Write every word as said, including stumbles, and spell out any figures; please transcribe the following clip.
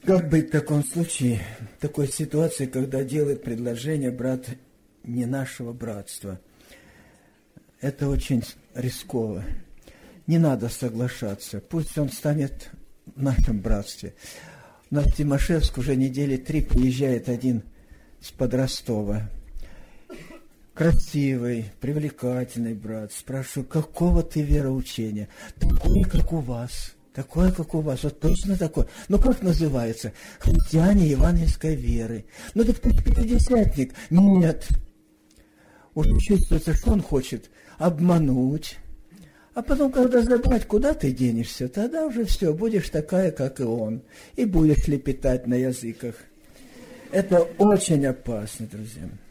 Как быть в таком случае, в такой ситуации, когда делает предложение брат не нашего братства? Это очень рисково. Не надо соглашаться. Пусть он станет в нашем братстве. На Тимошевск уже недели три приезжает один из-под Ростова. Красивый, привлекательный брат. Спрашиваю, какого ты вероучения? Такой, как у вас. Такое, как у вас, вот точно такое. Ну, как называется? Христиане евангельской веры. Ну, так ты пятидесятник. Нет. Уже чувствуется, что он хочет обмануть. А потом, когда забрать, куда ты денешься, тогда уже все, будешь такая, как и он. И будешь лепетать на языках. Это очень опасно, друзья.